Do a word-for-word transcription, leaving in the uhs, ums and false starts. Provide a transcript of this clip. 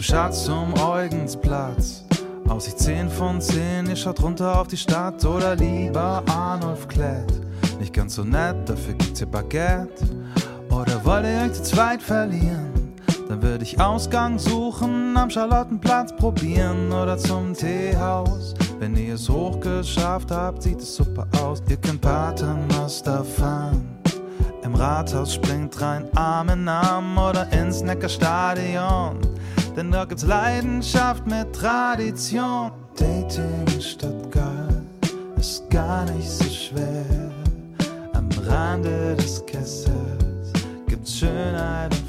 dem Schatz zum Eugensplatz. Aussicht zehn von zehn, ihr schaut runter auf die Stadt. Oder lieber Arnulf Klett. Nicht ganz so nett, dafür gibt's hier Baguette. Oder wollt ihr euch zu zweit verlieren? Dann würde ich Ausgang suchen, am Charlottenplatz probieren. Oder zum Teehaus. Wenn ihr es hochgeschafft habt, sieht es super aus. Ihr könnt Paternoster fahren. Im Rathaus springt rein Arm in Arm. Oder ins Neckarstadion. Denn da gibt's Leidenschaft mit Tradition. Dating in Stuttgart ist gar nicht so schwer. Am Rande des Kessels gibt's Schönheit